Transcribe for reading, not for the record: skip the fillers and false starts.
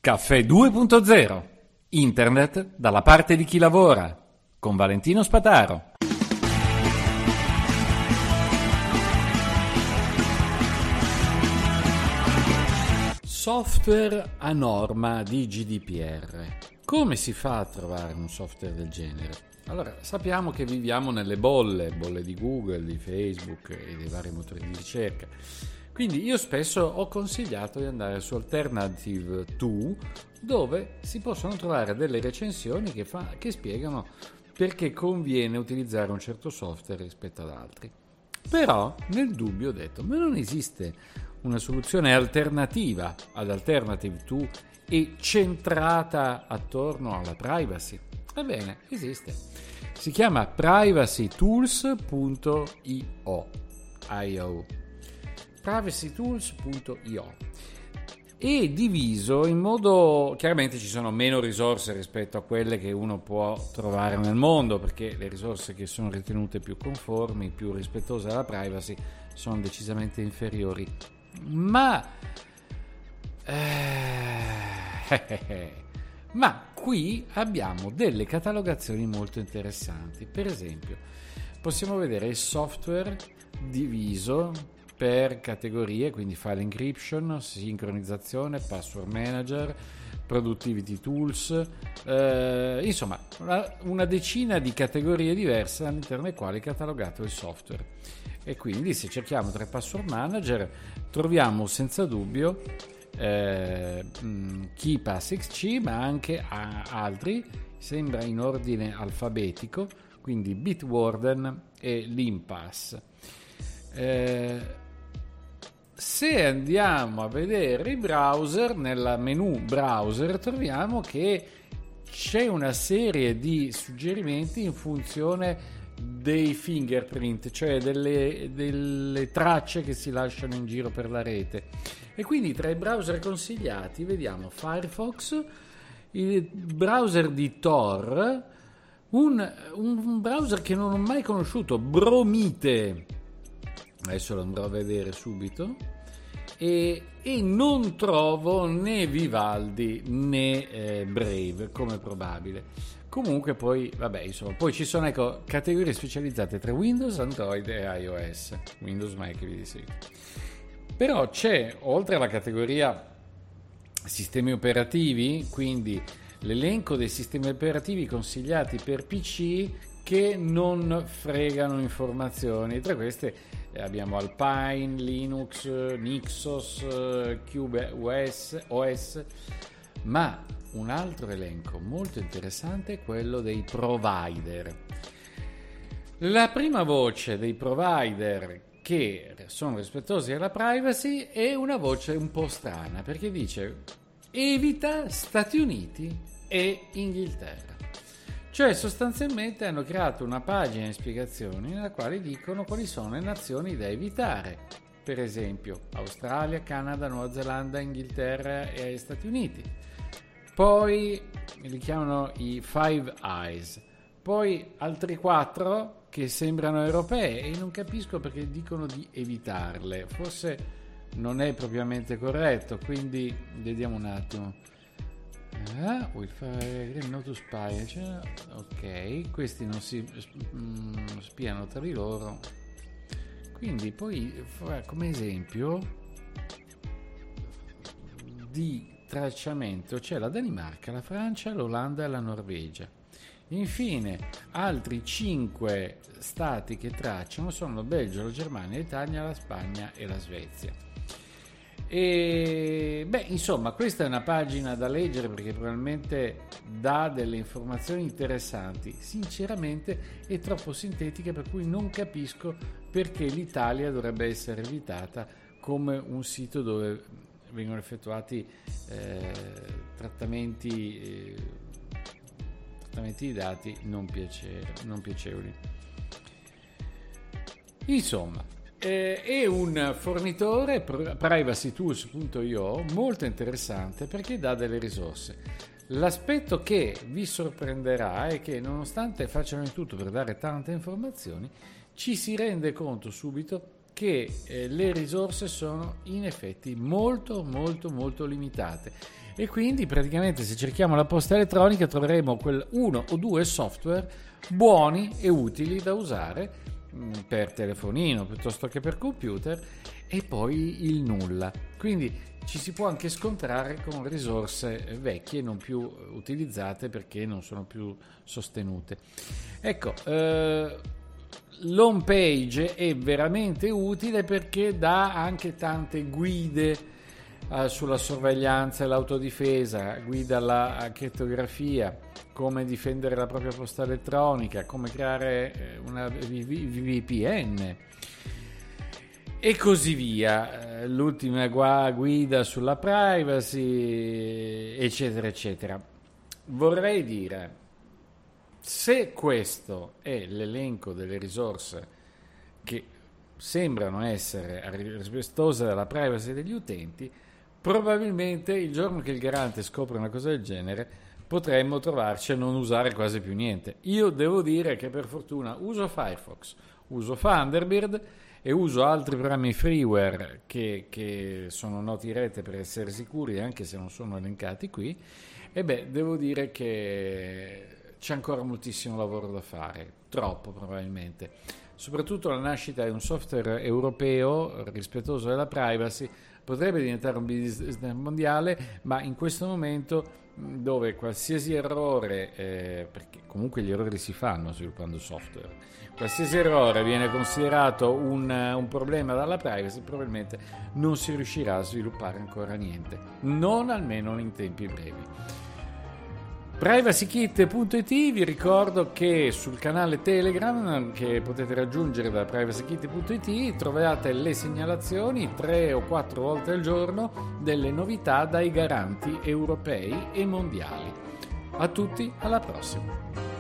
Caffè 2.0. Internet dalla parte di chi lavora. Con Valentino Spataro. Software a norma di GDPR. Come si fa a trovare un software del genere? Allora, sappiamo che viviamo nelle bolle di Google, di Facebook e dei vari motori di ricerca. Quindi io spesso ho consigliato di andare su Alternative 2, dove si possono trovare delle recensioni che spiegano perché conviene utilizzare un certo software rispetto ad altri. Però nel dubbio ho detto, ma non esiste una soluzione alternativa ad Alternative 2 e centrata attorno alla privacy? Ebbene, esiste. Si chiama privacytools.io. privacytools.io. È diviso in modo, chiaramente ci sono meno risorse rispetto a quelle che uno può trovare nel mondo, perché le risorse che sono ritenute più conformi, più rispettose della privacy sono decisamente inferiori. Ma qui abbiamo delle catalogazioni molto interessanti. Per esempio, possiamo vedere il software diviso per categorie, quindi file encryption, sincronizzazione, password manager, productivity tools, insomma una decina di categorie diverse all'interno delle quali è catalogato il software. E quindi se cerchiamo tra i password manager troviamo senza dubbio KeePassXC, ma anche altri, sembra in ordine alfabetico, quindi Bitwarden e LimpPass. Se andiamo a vedere i browser, nel menu browser troviamo che c'è una serie di suggerimenti in funzione dei fingerprint, cioè delle tracce che si lasciano in giro per la rete. E quindi tra i browser consigliati vediamo Firefox, il browser di Tor, un browser che non ho mai conosciuto, Bromite. Adesso lo andrò a vedere subito. E non trovo né Vivaldi né Brave come probabile. Comunque poi, vabbè, insomma, poi ci sono categorie specializzate tra Windows, Android e iOS. Windows, Mac e via di seguito. Però c'è, oltre alla categoria sistemi operativi, quindi l'elenco dei sistemi operativi consigliati per PC che non fregano informazioni. Tra queste abbiamo Alpine, Linux, Nixos, Cube OS, ma un altro elenco molto interessante è quello dei provider. La prima voce dei provider che sono rispettosi della privacy è una voce un po' strana, perché dice evita Stati Uniti e Inghilterra. Cioè sostanzialmente hanno creato una pagina di spiegazioni nella quale dicono quali sono le nazioni da evitare, per esempio Australia, Canada, Nuova Zelanda, Inghilterra e Stati Uniti. Poi li chiamano i Five Eyes, poi altri 4 che sembrano europee e non capisco perché dicono di evitarle, forse non è propriamente corretto, quindi vediamo un attimo. Will fare no to spy, cioè, ok, questi non si spiano tra di loro, quindi poi come esempio di tracciamento c'è la Danimarca, la Francia, l'Olanda e la Norvegia. Infine altri 5 stati che tracciano sono il Belgio, la Germania, l'Italia, la Spagna e la Svezia. E insomma, questa è una pagina da leggere perché probabilmente dà delle informazioni interessanti. Sinceramente è troppo sintetica, per cui non capisco perché l'Italia dovrebbe essere evitata come un sito dove vengono effettuati trattamenti di dati non piacevoli. Insomma, è un fornitore, privacytools.io, molto interessante perché dà delle risorse. L'aspetto che vi sorprenderà è che nonostante facciano in tutto per dare tante informazioni, ci si rende conto subito che le risorse sono in effetti molto molto molto limitate, e quindi praticamente se cerchiamo la posta elettronica troveremo uno o due software buoni e utili da usare per telefonino piuttosto che per computer, e poi il nulla. Quindi ci si può anche scontrare con risorse vecchie non più utilizzate perché non sono più sostenute. Ecco, l'home page è veramente utile perché dà anche tante guide sulla sorveglianza e l'autodifesa, guida alla crittografia, come difendere la propria posta elettronica, come creare una VPN e così via, l'ultima guida sulla privacy, eccetera eccetera. Vorrei dire, se questo è l'elenco delle risorse che sembrano essere rispettose della privacy degli utenti, probabilmente il giorno che il garante scopre una cosa del genere potremmo trovarci a non usare quasi più niente. Io devo dire che per fortuna uso Firefox, uso Thunderbird e uso altri programmi freeware che sono noti in rete per essere sicuri, anche se non sono elencati qui, e devo dire che c'è ancora moltissimo lavoro da fare, troppo probabilmente. Soprattutto la nascita di un software europeo rispettoso della privacy potrebbe diventare un business mondiale, ma in questo momento dove qualsiasi errore, perché comunque gli errori si fanno sviluppando software, qualsiasi errore viene considerato un problema dalla privacy, probabilmente non si riuscirà a sviluppare ancora niente, non almeno in tempi brevi. PrivacyKit.it, vi ricordo che sul canale Telegram che potete raggiungere da PrivacyKit.it trovate le segnalazioni 3 o 4 volte al giorno delle novità dai garanti europei e mondiali. A tutti, alla prossima!